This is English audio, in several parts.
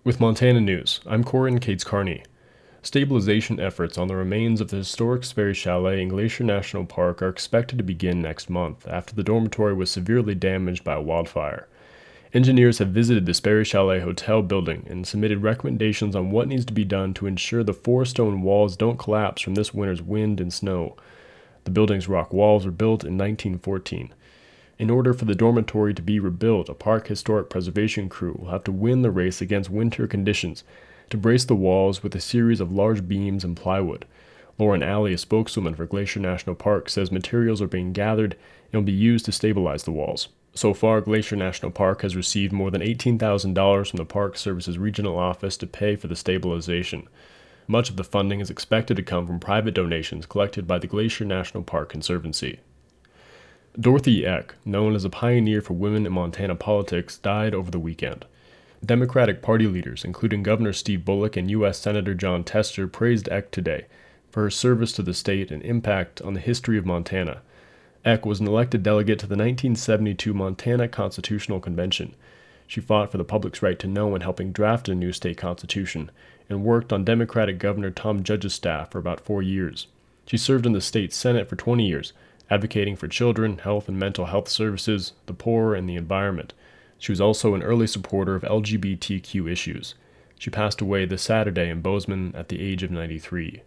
With Montana News, I'm Corin Cates Carney. Stabilization efforts on the remains of the historic Sperry Chalet in Glacier National Park are expected to begin next month after the dormitory was severely damaged by a wildfire. Engineers have visited the Sperry Chalet Hotel building and submitted recommendations on what needs to be done to ensure the four stone walls don't collapse from this winter's wind and snow. The building's rock walls were built in 1914. In order for the dormitory to be rebuilt, a park historic preservation crew will have to win the race against winter conditions to brace the walls with a series of large beams and plywood. Lauren Alley, a spokeswoman for Glacier National Park, says materials are being gathered and will be used to stabilize the walls. So far, Glacier National Park has received more than $18,000 from the Park Service's regional office to pay for the stabilization. Much of the funding is expected to come from private donations collected by the Glacier National Park Conservancy. Dorothy Eck, known as a pioneer for women in Montana politics, died over the weekend. Democratic Party leaders, including Governor Steve Bullock and U.S. Senator Jon Tester, praised Eck today for her service to the state and impact on the history of Montana. Eck was an elected delegate to the 1972 Montana Constitutional Convention. She fought for the public's right to know in helping draft a new state constitution and worked on Democratic Governor Tom Judge's staff for about 4 years. She served in the state Senate for 20 years, advocating for children, health and mental health services, the poor, and the environment. She was also an early supporter of LGBTQ issues. She passed away this Saturday in Bozeman at the age of 93.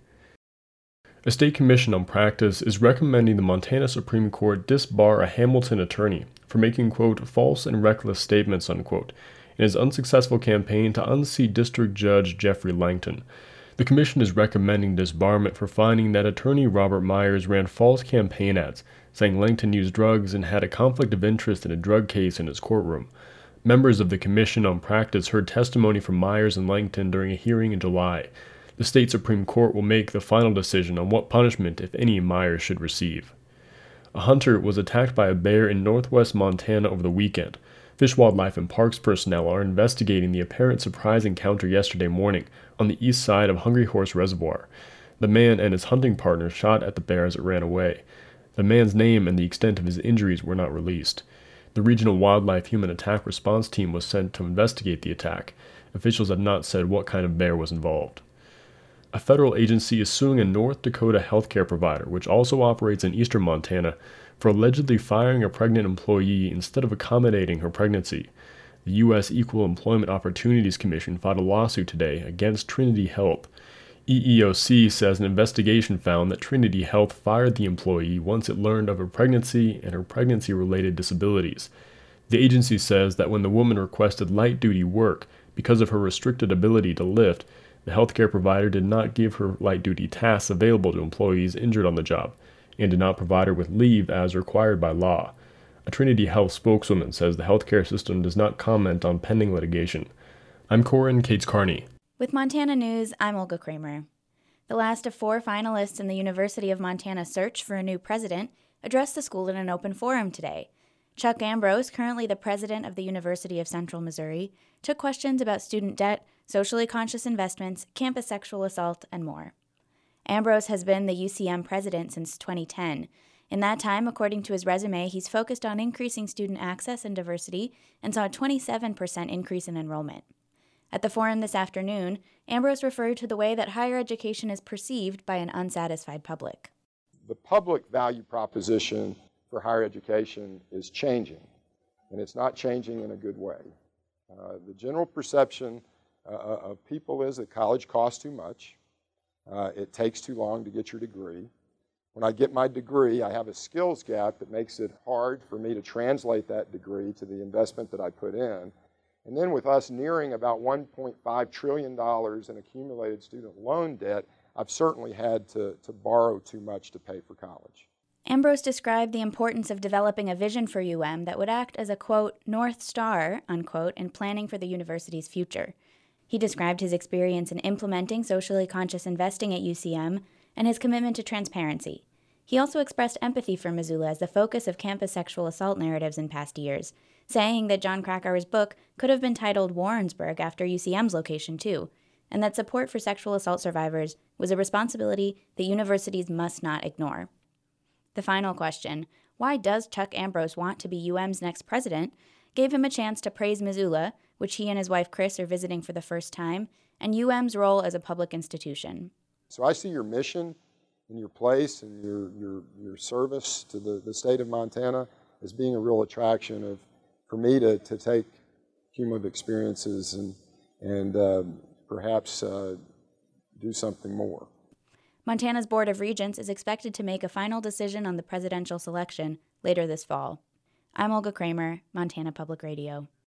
A state commission on practice is recommending the Montana Supreme Court disbar a Hamilton attorney for making, quote, false and reckless statements, unquote, in his unsuccessful campaign to unseat District Judge Jeffrey Langton. The commission is recommending disbarment for finding that attorney Robert Myers ran false campaign ads, saying Langton used drugs and had a conflict of interest in a drug case in his courtroom. Members of the Commission on Practice heard testimony from Myers and Langton during a hearing in July. The state Supreme Court will make the final decision on what punishment, if any, Myers should receive. A hunter was attacked by a bear in northwest Montana over the weekend. Fish, Wildlife, and Parks personnel are investigating the apparent surprise encounter yesterday morning on the east side of Hungry Horse Reservoir. The man and his hunting partner shot at the bear as it ran away. The man's name and the extent of his injuries were not released. The Regional Wildlife Human Attack Response Team was sent to investigate the attack. Officials have not said what kind of bear was involved. A federal agency is suing a North Dakota healthcare provider, which also operates in eastern Montana, for allegedly firing a pregnant employee instead of accommodating her pregnancy. The U.S. Equal Employment Opportunities Commission filed a lawsuit today against Trinity Health. EEOC says an investigation found that Trinity Health fired the employee once it learned of her pregnancy and her pregnancy-related disabilities. The agency says that when the woman requested light-duty work because of her restricted ability to lift, the healthcare provider did not give her light-duty tasks available to employees injured on the job, and did not provide her with leave as required by law. A Trinity Health spokeswoman says the healthcare system does not comment on pending litigation. I'm Corin Cates Carney. With Montana News, I'm Olga Kramer. The last of 4 finalists in the University of Montana search for a new president addressed the school in an open forum today. Chuck Ambrose, currently the president of the University of Central Missouri, took questions about student debt, socially conscious investments, campus sexual assault, and more. Ambrose has been the UCM president since 2010. In that time, according to his resume, he's focused on increasing student access and diversity and saw a 27% increase in enrollment. At the forum this afternoon, Ambrose referred to the way that higher education is perceived by an unsatisfied public. The public value proposition for higher education is changing, and it's not changing in a good way. The general perception of people is that college costs too much. It takes too long to get your degree. When I get my degree, I have a skills gap that makes it hard for me to translate that degree to the investment that I put in. And then with us nearing about $1.5 trillion in accumulated student loan debt, I've certainly had to borrow too much to pay for college. Ambrose described the importance of developing a vision for UM that would act as a, quote, North Star, unquote, in planning for the university's future. He described his experience in implementing socially conscious investing at UCM and his commitment to transparency. He also expressed empathy for Missoula as the focus of campus sexual assault narratives in past years, saying that John Krakauer's book could have been titled Warrensburg after UCM's location too, and that support for sexual assault survivors was a responsibility that universities must not ignore. The final question, why does Chuck Ambrose want to be UM's next president, gave him a chance to praise Missoula, which he and his wife Chris are visiting for the first time, and UM's role as a public institution. So I see your mission and your place and your service to the state of Montana as being a real attraction for me to take cumulative experiences and perhaps do something more. Montana's Board of Regents is expected to make a final decision on the presidential selection later this fall. I'm Olga Kramer, Montana Public Radio.